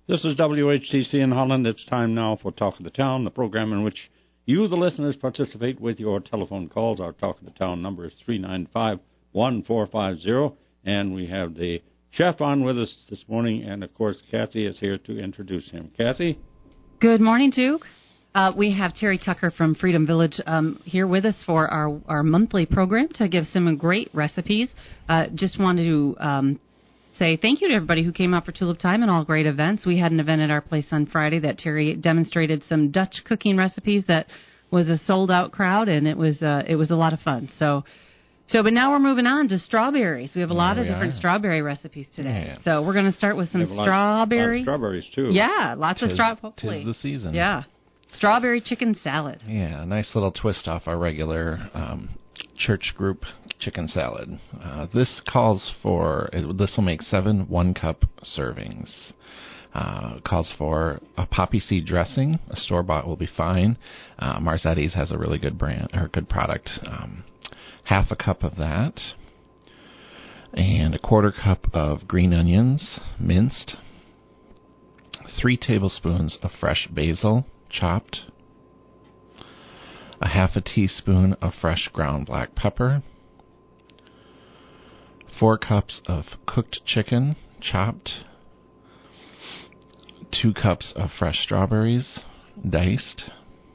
This is WHCC in Holland. It's time now for Talk of the Town, the program in which you, the listeners, participate with your telephone calls. Our Talk of the Town number is 395-1450, and we have the chef on with us this morning, and, of course, Kathy is here to introduce him. Kathy? Good morning, Duke. We have Terry Tucker from Freedom Village here with us for our monthly program to give some great recipes. Just wanted to say thank you to everybody who came out for Tulip Time and all great events. We had an event at our place on Friday that Terry demonstrated some Dutch cooking recipes that was a sold-out crowd, and it was a lot of fun. But now we're moving on to strawberries. We have a lot of different strawberry recipes today. Yeah. So we're going to start with some strawberry. A lot of strawberries, too. Yeah, lots of strawberries. Tis the season. Yeah. Strawberry chicken salad. Yeah, a nice little twist off our regular church group chicken salad. This will make 7 one-cup servings. Calls for a poppy seed dressing. A store-bought will be fine. Marzetti's has a really good brand or good product. Half a cup of that, and a quarter cup of green onions, minced. 3 tablespoons of fresh basil, chopped. A half a teaspoon of fresh ground black pepper. 4 cups of cooked chicken, chopped. 2 cups of fresh strawberries, diced.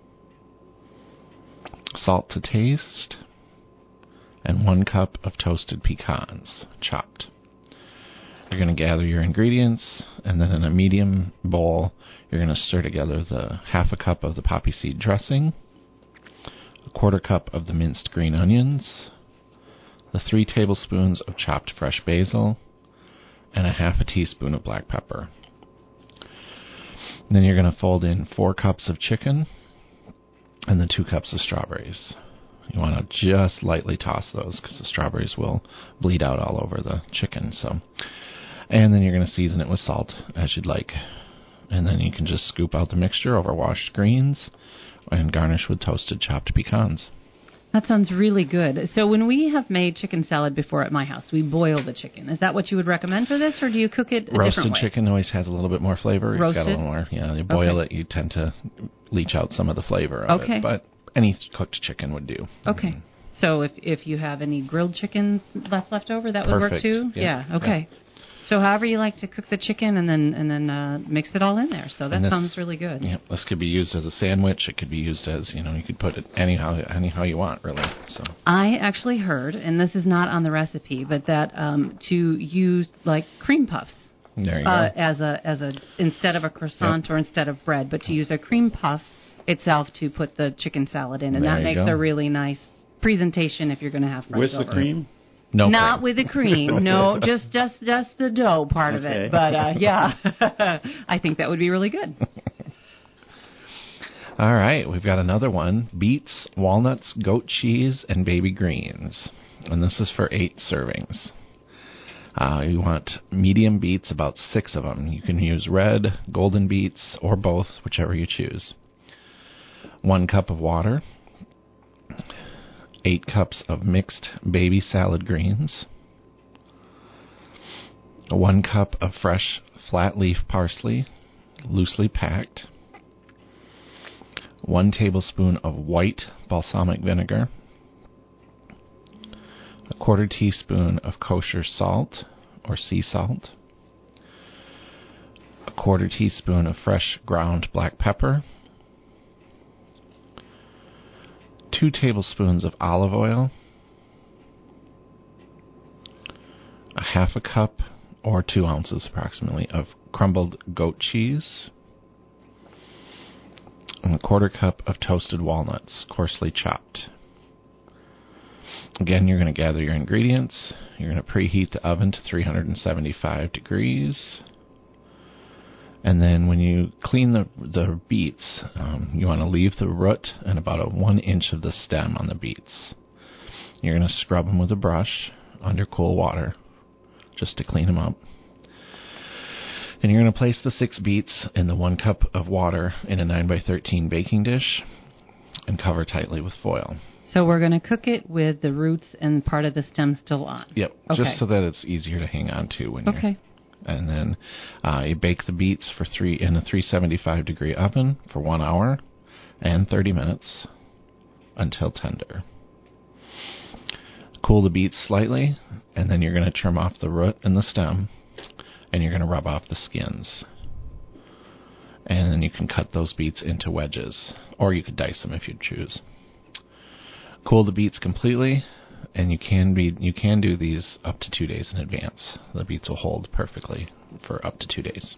Salt to taste. And 1 cup of toasted pecans, chopped. You're going to gather your ingredients, and then in a medium bowl, you're going to stir together the half a cup of the poppy seed dressing, a quarter cup of the minced green onions, the 3 tablespoons of chopped fresh basil, and a half a teaspoon of black pepper. And then you're going to fold in 4 cups of chicken and the 2 cups of strawberries. You want to just lightly toss those because the strawberries will bleed out all over the chicken. And then you're going to season it with salt as you'd like. And then you can just scoop out the mixture over washed greens and garnish with toasted chopped pecans. That sounds really good. So when we have made chicken salad before at my house, we boil the chicken. Is that what you would recommend for this, or do you cook it a different way? Roasted chicken always has a little bit more flavor. Roasted? It's got a little more. Yeah, you boil it, you tend to leach out some of the flavor of it. But any cooked chicken would do. Okay. Mm-hmm. So if you have any grilled chicken left over, that would work too? Yeah. Okay. Yeah. So however you like to cook the chicken and then mix it all in there. So that sounds really good. Yeah, this could be used as a sandwich. It could be used as, you could put it anyhow you want, really. So I actually heard, and this is not on the recipe, but that to use like cream puffs. There you go. As a instead of a croissant or instead of bread, but to use a cream puff itself to put the chicken salad in, and that makes a really nice presentation if you're going to have friends over. With the cream? No, not cream. With the cream. No, just the dough part of it. But yeah, I think that would be really good. All right, we've got another one: beets, walnuts, goat cheese, and baby greens, and this is for 8 servings. You want medium beets, about 6 of them. You can use red, golden beets, or both, whichever you choose. 1 cup of water, 8 cups of mixed baby salad greens, 1 cup of fresh flat leaf parsley, loosely packed, 1 tablespoon of white balsamic vinegar, a quarter teaspoon of kosher salt or sea salt, a quarter teaspoon of fresh ground black pepper, 2 tablespoons of olive oil, a half a cup or 2 ounces approximately of crumbled goat cheese, and a quarter cup of toasted walnuts, coarsely chopped. Again, you're going to gather your ingredients. You're going to preheat the oven to 375 degrees. And then when you clean the beets, you want to leave the root and about 1 inch of the stem on the beets. You're going to scrub them with a brush under cool water just to clean them up. And you're going to place the 6 beets in the 1 cup of water in a 9x13 baking dish and cover tightly with foil. So we're going to cook it with the roots and part of the stem still on. Yep, just so that it's easier to hang on to when you're And then you bake the beets in a 375-degree oven for 1 hour and 30 minutes until tender. Cool the beets slightly, and then you're going to trim off the root and the stem, and you're going to rub off the skins. And then you can cut those beets into wedges, or you could dice them if you choose. Cool the beets completely, and you can do these up to 2 days in advance. The beets will hold perfectly for up to 2 days.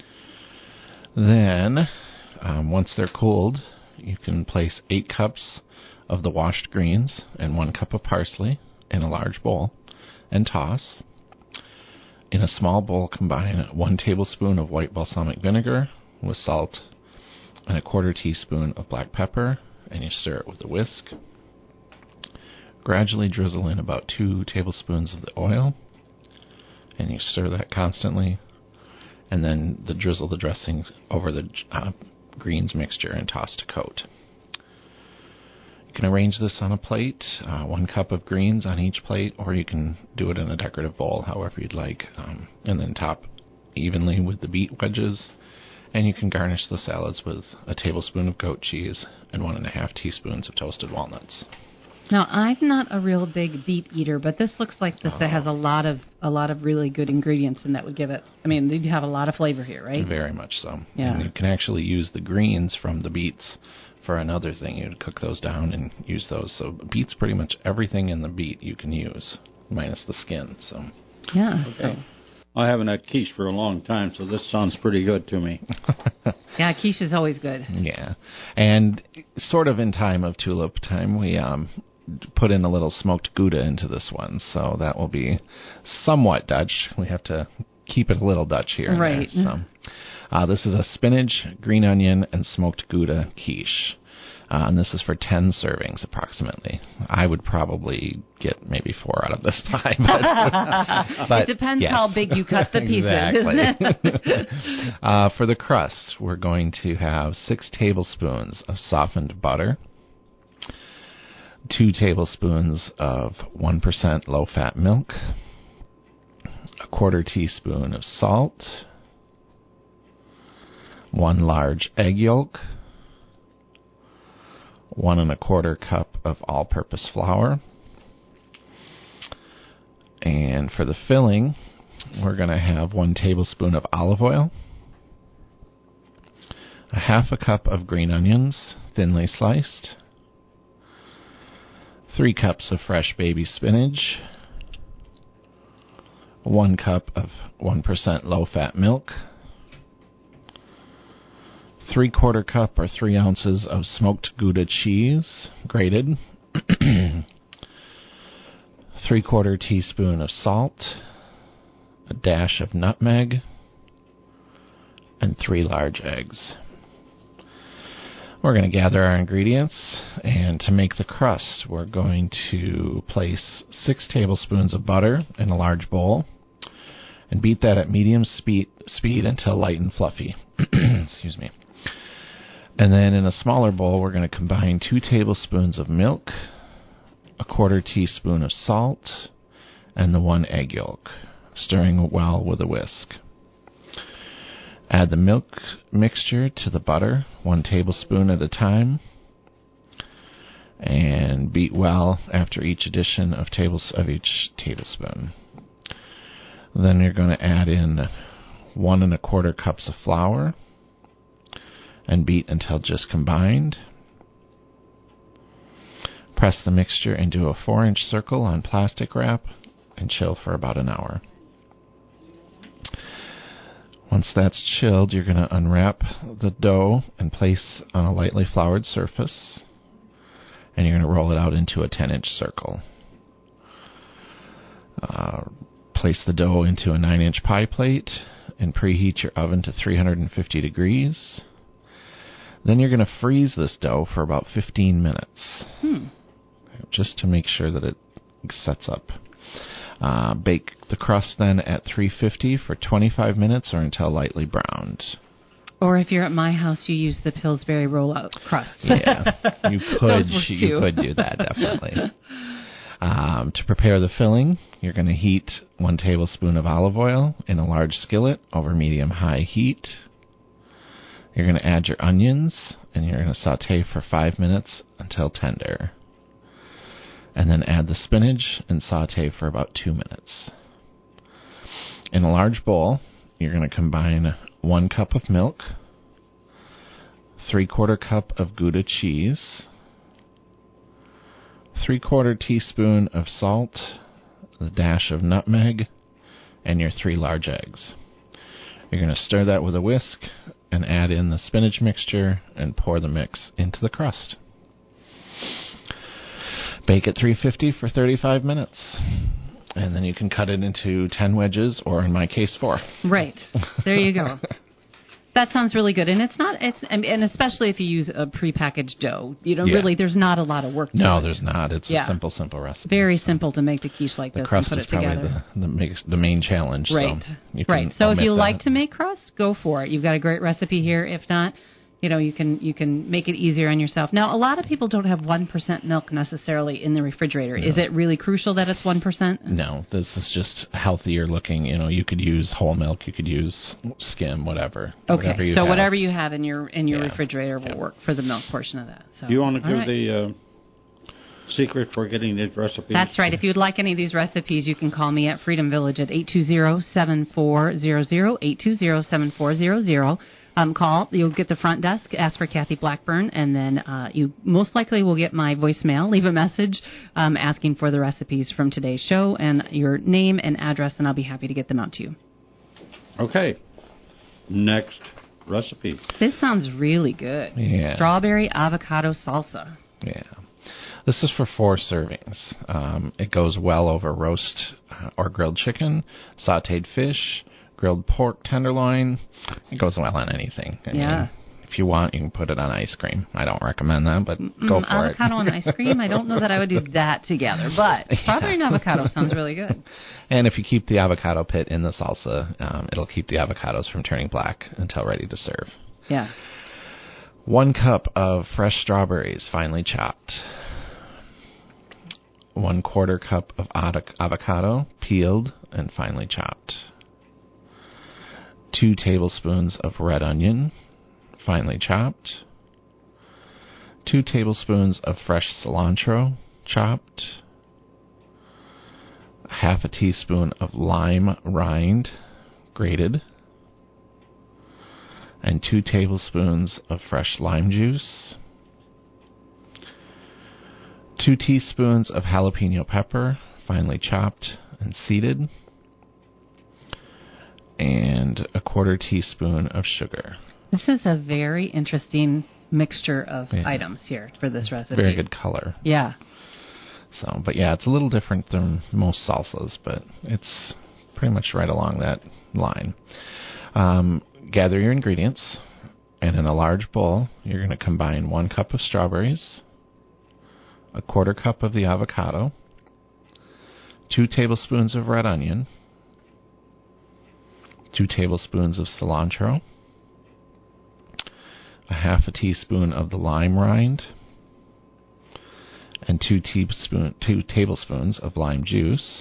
Then, once they're cooled, you can place 8 cups of the washed greens and 1 cup of parsley in a large bowl and toss. In a small bowl, combine 1 tablespoon of white balsamic vinegar with salt and a 1/4 teaspoon of black pepper, and you stir it with a whisk. Gradually drizzle in about 2 tablespoons of the oil, and you stir that constantly, and then drizzle the dressing over the greens mixture and toss to coat. You can arrange this on a plate, 1 cup of greens on each plate, or you can do it in a decorative bowl, however you'd like, and then top evenly with the beet wedges, and you can garnish the salads with a tablespoon of goat cheese and 1.5 teaspoons of toasted walnuts. Now, I'm not a real big beet eater, but this looks like this has a lot of really good ingredients, and that would give it. I mean, you'd have a lot of flavor here, right? Very much so. Yeah. And you can actually use the greens from the beets for another thing. You'd cook those down and use those. So beets, pretty much everything in the beet you can use, minus the skin. So. Yeah. Okay. I haven't had quiche for a long time, so this sounds pretty good to me. Yeah, quiche is always good. Yeah. And sort of in time of tulip time, we put in a little smoked Gouda into this one, so that will be somewhat Dutch. We have to keep it a little Dutch here and right. there. So, this is a spinach, green onion, and smoked Gouda quiche. And this is for 10 servings approximately. I would probably get maybe 4 out of this pie. But it depends yes. how big you cut the pieces. Exactly. For the crust, we're going to have 6 tablespoons of softened butter, 2 tablespoons of 1% low-fat milk, a 1/4 teaspoon of salt, 1 large egg yolk, 1 1/4 cup of all-purpose flour. And for the filling, we're going to have 1 tablespoon of olive oil, a 1/2 cup of green onions, thinly sliced, 3 cups of fresh baby spinach, 1 cup of 1% low-fat milk, 3/4 cup or 3 ounces of smoked Gouda cheese, grated, 3/4 teaspoon of salt, a dash of nutmeg, and 3 large eggs. We're going to gather our ingredients, and to make the crust, we're going to place 6 tablespoons of butter in a large bowl and beat that at medium speed until light and fluffy. Excuse me. And then in a smaller bowl, we're going to combine 2 tablespoons of milk, a 1/4 teaspoon of salt, and the 1 egg yolk, stirring well with a whisk. Add the milk mixture to the butter, 1 tablespoon at a time, and beat well after each addition of each tablespoon. Then you're going to add in 1 1/4 cups of flour and beat until just combined. Press the mixture into a 4-inch circle on plastic wrap and chill for about an hour. Once that's chilled, you're going to unwrap the dough and place on a lightly floured surface, and you're going to roll it out into a 10-inch circle. Place the dough into a 9-inch pie plate and preheat your oven to 350 degrees. Then you're going to freeze this dough for about 15 minutes, just to make sure that it sets up. Bake the crust then at 350 for 25 minutes or until lightly browned. Or if you're at my house, you use the Pillsbury rollout crust. Yeah, you could do that, definitely. To prepare the filling, you're going to heat 1 tablespoon of olive oil in a large skillet over medium-high heat. You're going to add your onions, and you're going to saute for 5 minutes until tender. And then add the spinach and saute for about 2 minutes. In a large bowl, you're going to combine 1 cup of milk, 3/4 cup of Gouda cheese, 3/4 teaspoon of salt, a dash of nutmeg, and your 3 large eggs. You're going to stir that with a whisk and add in the spinach mixture and pour the mix into the crust. Bake at 350 for 35 minutes. And then you can cut it into 10 wedges, or in my case, 4. Right. There you go. That sounds really good. And and especially if you use a prepackaged dough, really, there's not a lot of work to it. No, there's not. It's a simple recipe. Very simple to make the quiche like this and put it together. The crust is probably the main challenge. Right. So if you like to make crust, go for it. You've got a great recipe here. If not, you can make it easier on yourself. Now, a lot of people don't have 1% milk necessarily in the refrigerator. No. Is it really crucial that it's 1%? No, this is just healthier looking. You could use whole milk, you could use skim, whatever. Okay, whatever you have in your refrigerator will work for the milk portion of that. So, do you want to give the secret for getting these recipes? That's right. If you'd like any of these recipes, you can call me at Freedom Village at 820-7400, 820-7400. Call. You'll get the front desk, ask for Kathy Blackburn, and then you most likely will get my voicemail. Leave a message asking for the recipes from today's show and your name and address, and I'll be happy to get them out to you. Okay. Next recipe. This sounds really good. Yeah. Strawberry avocado salsa. Yeah. This is for 4 servings. It goes well over roast or grilled chicken, sautéed fish, grilled pork tenderloin. It goes well on anything. I mean, if you want, you can put it on ice cream. I don't recommend that, but go for it. Avocado and ice cream? I don't know that I would do that together, but strawberry and avocado sounds really good. And if you keep the avocado pit in the salsa, it'll keep the avocados from turning black until ready to serve. Yeah. 1 cup of fresh strawberries, finely chopped. 1/4 cup of avocado, peeled and finely chopped. 2 tablespoons of red onion, finely chopped. 2 tablespoons of fresh cilantro, chopped. 1/2 teaspoon of lime rind, grated. And 2 tablespoons of fresh lime juice. 2 teaspoons of jalapeno pepper, finely chopped and seeded. And 1/4 teaspoon of sugar. This is a very interesting mixture of items here for this recipe. Very good color. Yeah. So, but it's a little different than most salsas, but it's pretty much right along that line. Gather your ingredients, and in a large bowl, you're going to combine 1 cup of strawberries, 1/4 cup of the avocado, 2 tablespoons of red onion, 2 tablespoons of cilantro, 1/2 teaspoon of the lime rind, and 2 tablespoons of lime juice,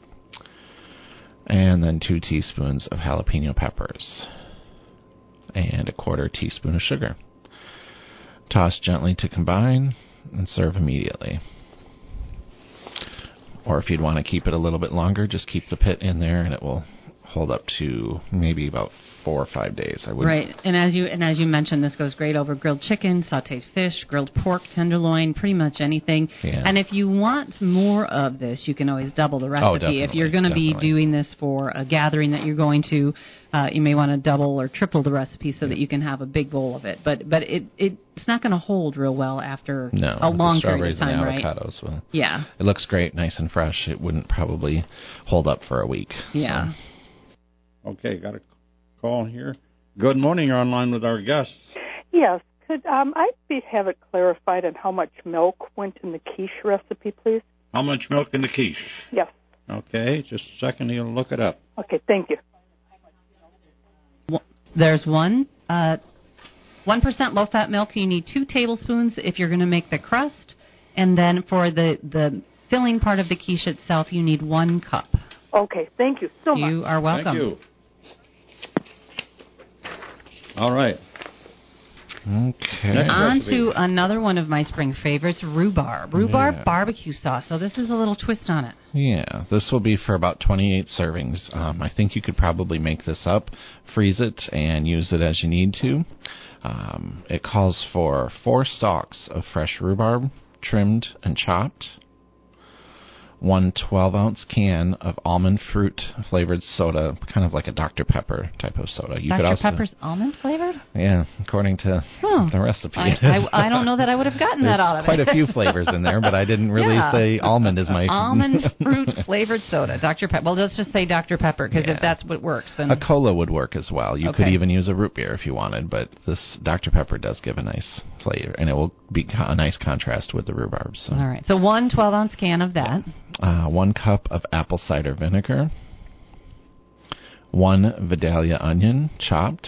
and then 2 teaspoons of jalapeno peppers, and 1/4 teaspoon of sugar. Toss gently to combine and serve immediately. Or if you'd want to keep it a little bit longer, just keep the pit in there and it will hold up to maybe about 4 or 5 days. Right, and as you mentioned, this goes great over grilled chicken, sautéed fish, grilled pork, tenderloin, pretty much anything. Yeah. And if you want more of this, you can always double the recipe. Oh, definitely, if you're going to be doing this for a gathering that you're going to, you may want to double or triple the recipe so that you can have a big bowl of it. But it's not going to hold real well after a long period of time, right? Avocados will. Yeah. It looks great, nice and fresh. It wouldn't probably hold up for a week. Yeah. So. Okay, got a call here. Good morning. You're online with our guest. Yes. Could I have it clarified on how much milk went in the quiche recipe, please? How much milk in the quiche? Yes. Okay, just a second. You'll look it up. Okay, thank you. There's 1% low-fat milk. You need 2 tablespoons if you're going to make the crust. And then for the filling part of the quiche itself, you need 1 cup. Okay, thank you so much. You are welcome. Thank you. All right. Okay. Next On recipe. to another one of my spring favorites, rhubarb. Rhubarb barbecue sauce. So this is a little twist on it. Yeah, this will be for about 28 servings. I think you could probably make this up, freeze it, and use it as you need to. It calls for 4 stalks of fresh rhubarb, trimmed and chopped, 1 12-ounce can of almond fruit flavored soda, kind of like a Dr. Pepper type of soda. You could Dr. also, Pepper's almond flavored? Yeah, according to the recipe. I don't know that I would have gotten that out of it. There's quite a few flavors in there, but I didn't really say almond is my... Almond fruit flavored soda, Dr. Pepper. Well, let's just say Dr. Pepper, because if that's what works, then... A cola would work as well. You could even use a root beer if you wanted, but this Dr. Pepper does give a nice flavor, and it will be a nice contrast with the rhubarb. So. All right, so 1 12-ounce can of that. 1 cup of apple cider vinegar, 1 Vidalia onion chopped,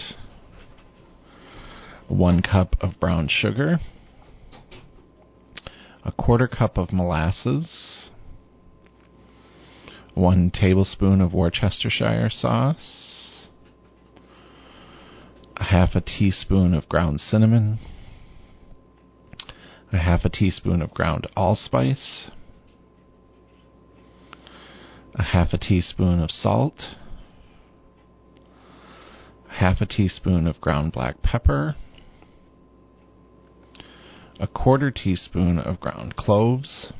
1 cup of brown sugar, 1/4 cup of molasses, 1 tablespoon of Worcestershire sauce, 1/2 teaspoon of ground cinnamon, 1/2 teaspoon of ground allspice, 1/2 teaspoon of salt, 1/2 teaspoon of ground black pepper, 1/4 teaspoon of ground cloves,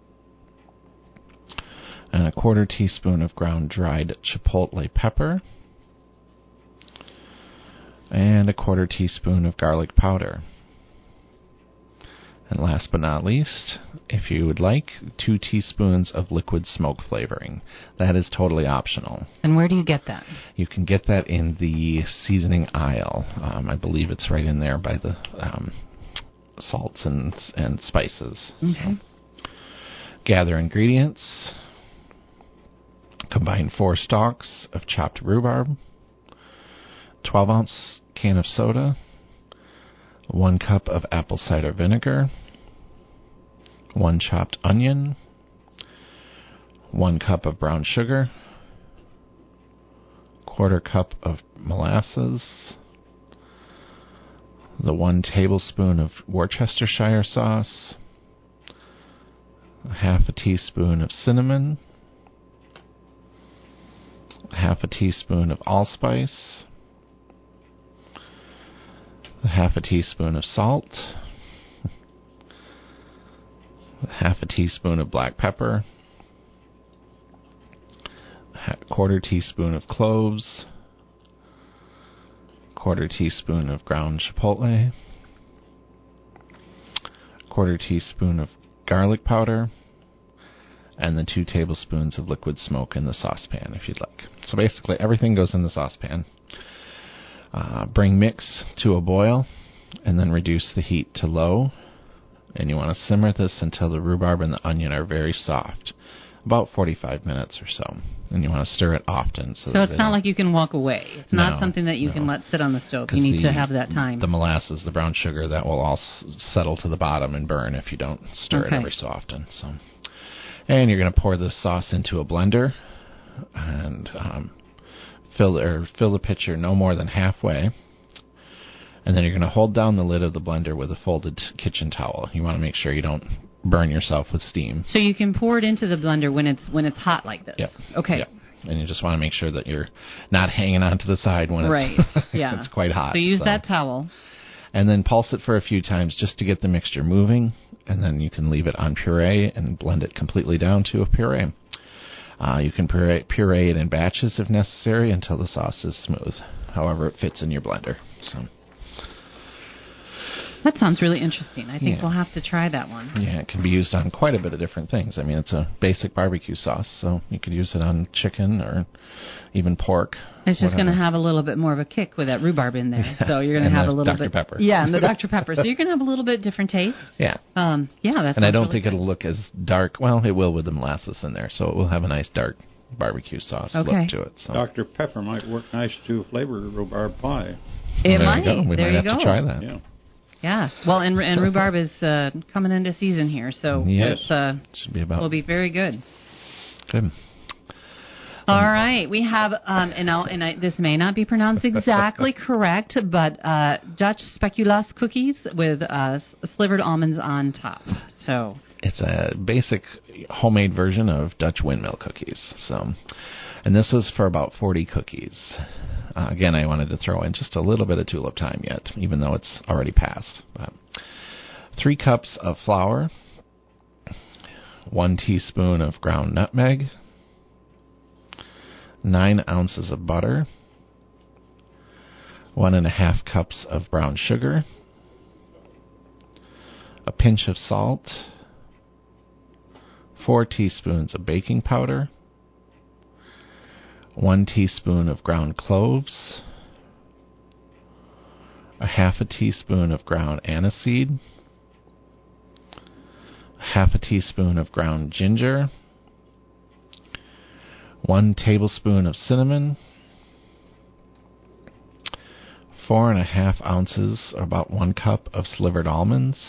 and 1/4 teaspoon of ground dried chipotle pepper, and 1/4 teaspoon of garlic powder. And last but not least, if you would like, 2 teaspoons of liquid smoke flavoring. That is totally optional. And where do you get that? You can get that in the seasoning aisle. I believe it's right in there by the salts and spices. Okay. So, gather ingredients. Combine 4 stalks of chopped rhubarb, 12-ounce can of soda, 1 cup of apple cider vinegar, 1 chopped onion, 1 cup of brown sugar, 1/4 cup of molasses, the 1 tablespoon of Worcestershire sauce, 1/2 teaspoon of cinnamon, 1/2 teaspoon of allspice, 1/2 teaspoon of salt, 1/2 teaspoon of black pepper, 1/4 teaspoon of cloves, 1/4 teaspoon of ground chipotle, 1/4 teaspoon of garlic powder, and then 2 tablespoons of liquid smoke in the saucepan if you'd like. So basically everything goes in the saucepan. Bring mix to a boil, and then reduce the heat to low. And you want to simmer this until the rhubarb and the onion are very soft, about 45 minutes or so. And you want to stir it often. So it's not like you can walk away. It's not something that you can let sit on the stove. You need to have that time. The molasses, the brown sugar, that will all settle to the bottom and burn if you don't stir it every so often. So, and you're going to pour this sauce into a blender and fill the pitcher no more than halfway, and then you're going to hold down the lid of the blender with a folded kitchen towel. You want to make sure you don't burn yourself with steam. So you can pour it into the blender when it's hot like this. Yep. Okay. Yep. And you just want to make sure that you're not hanging on to the side when it's quite hot. So use that towel. And then pulse it for a few times just to get the mixture moving, and then you can leave it on puree and blend it completely down to a puree. You can puree it in batches if necessary until the sauce is smooth, however it fits in your blender. So that sounds really interesting. I think we'll have to try that one. Yeah, it can be used on quite a bit of different things. I mean, it's a basic barbecue sauce, so you could use it on chicken or even pork. It's just going to have a little bit more of a kick with that rhubarb in there. Yeah. So you're going to have a little Dr. Pepper. Yeah, and the Dr. Pepper. So you're going to have a little bit different taste. Yeah. That's. And I don't really think it'll look as dark. Well, it will with the molasses in there, so it will have a nice dark barbecue sauce look to it. So. Dr. Pepper might work nice to flavor rhubarb pie. It might. We might have to try that. Yeah. Yeah. Well, and rhubarb is coming into season here, so Yes. Should be will be very good. Good. All right, we have, this may not be pronounced exactly correct, but Dutch speculoos cookies with slivered almonds on top. So it's a basic homemade version of Dutch windmill cookies. So, and this is for about 40 cookies. Again, I wanted to throw in just a little bit of tulip time yet, even though it's already passed. 3 cups of flour, 1 teaspoon of ground nutmeg, 9 ounces of butter, 1.5 cups of brown sugar, a pinch of salt, 4 teaspoons of baking powder, 1 teaspoon of ground cloves, a half a teaspoon of ground aniseed, half a teaspoon of ground ginger, 1 tablespoon of cinnamon, 4.5 ounces, or about 1 cup of slivered almonds,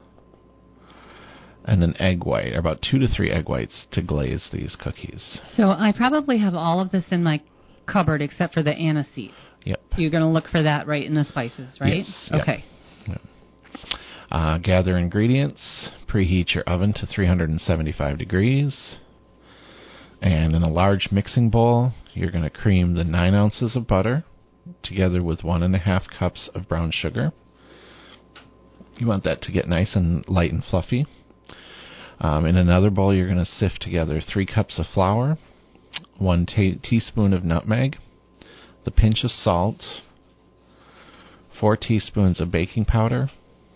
and an egg white, or about 2 to 3 egg whites to glaze these cookies. So I probably have all of this in my cupboard except for the aniseed. Yep. You're going to look for that right in the spices, right? Yes. Okay. Yep. Gather ingredients. Preheat your oven to 375 degrees. And in a large mixing bowl, you're going to cream the 9 ounces of butter together with 1.5 cups of brown sugar. You want that to get nice and light and fluffy. In another bowl, you're going to sift together 3 cups of flour, 1 teaspoon of nutmeg, the pinch of salt, 4 teaspoons of baking powder,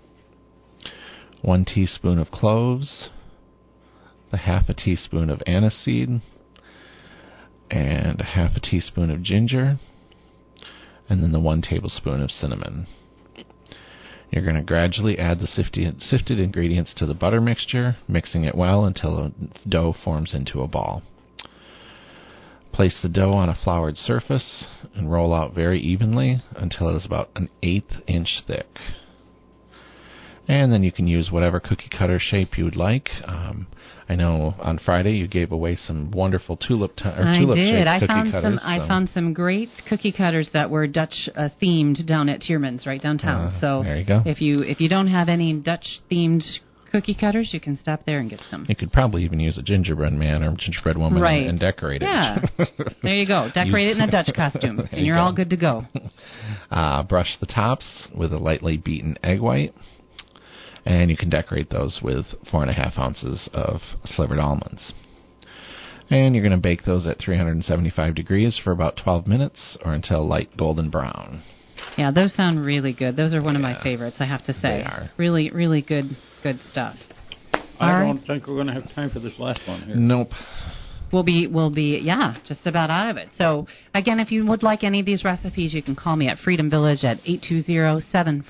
1 teaspoon of cloves, the half a teaspoon of aniseed, and a half a teaspoon of ginger, and then the 1 tablespoon of cinnamon. You're going to gradually add the sifted ingredients to the butter mixture, mixing it well until the dough forms into a ball. Place the dough on a floured surface and roll out very evenly until it is about an 1/8 inch thick. And then you can use whatever cookie cutter shape you would like. I know on Friday you gave away some wonderful tulip shaped cookie cutters. I found some great cookie cutters that were Dutch themed down at Tierman's right downtown. So there you go. If you don't have any Dutch themed cookie cutters, you can stop there and get some. You could probably even use a gingerbread man or gingerbread woman and decorate it. Yeah. There you go. Decorate it in a Dutch costume, and you're all good to go. Brush the tops with a lightly beaten egg white. And you can decorate those with 4.5 ounces of slivered almonds. And you're going to bake those at 375 degrees for about 12 minutes or until light golden brown. Yeah, those sound really good. Those are one of my favorites, I have to say. They are. Really, really good stuff. I don't think we're going to have time for this last one here. Nope. We'll be just about out of it. So, again, if you would like any of these recipes, you can call me at Freedom Village at 820-7400,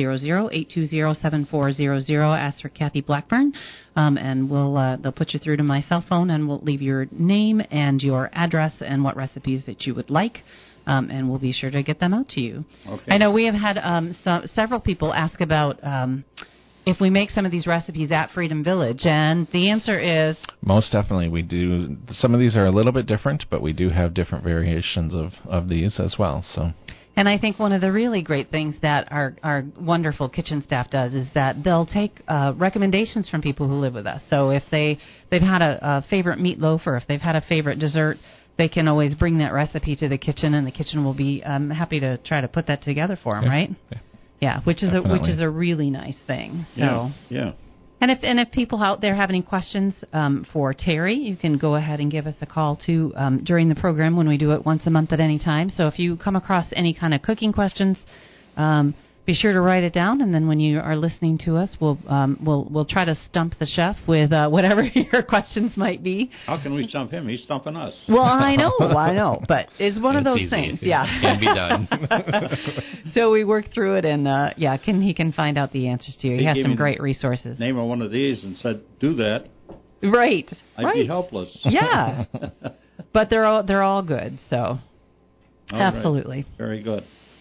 820-7400. Ask for Kathy Blackburn, and they'll put you through to my cell phone, and we'll leave your name and your address and what recipes that you would like, and we'll be sure to get them out to you. Okay. I know we have had several people ask about if we make some of these recipes at Freedom Village, and the answer is... Most definitely we do. Some of these are a little bit different, but we do have different variations of these as well. So, and I think one of the really great things that our wonderful kitchen staff does is that they'll take recommendations from people who live with us. So if they've had a favorite meatloaf or if they've had a favorite dessert, they can always bring that recipe to the kitchen, and the kitchen will be Yeah. happy to try to put that together for them, right? Yeah. Yeah, which is a really nice thing. So yeah. And if people out there have any questions for Terry, you can go ahead and give us a call too during the program when we do it once a month at any time. So if you come across any kind of cooking questions, be sure to write it down, and then when you are listening to us, we'll try to stump the chef with whatever your questions might be. How can we stump him? He's stumping us. Well, I know, but it's one of those easy. things. It Yeah, can be done. So we work through it, and he can find out the answers to you. He has some great resources. Name of one of these and said, "Do that." Right. I'd be helpless. Yeah, but they're all good. So All absolutely. Right. Very good.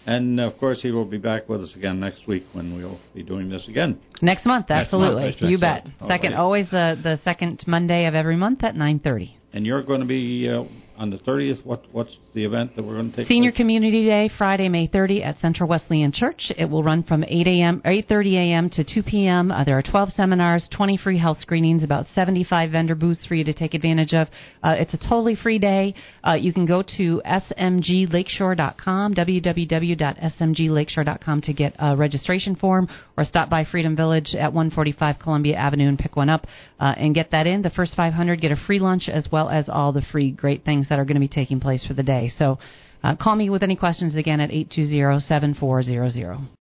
And, of course, he will be back with us again next week when we'll be doing this again. Next month, absolutely. Next month, you bet. Right. Always the second Monday of every month at 9:30. And you're going to be on the 30th. What's the event that we're going to take? Senior place? Community Day, Friday, May 30 at Central Wesleyan Church. It will run from 8:30 a.m. to 2 p.m. There are 12 seminars, 20 free health screenings, about 75 vendor booths for you to take advantage of. It's a totally free day. You can go to smglakeshore.com, www.smglakeshore.com to get a registration form, or stop by Freedom Village at 145 Columbia Avenue and pick one up and get that in. The first 500 get a free lunch as well as all the free great things that are going to be taking place for the day. So call me with any questions again at 820-7400.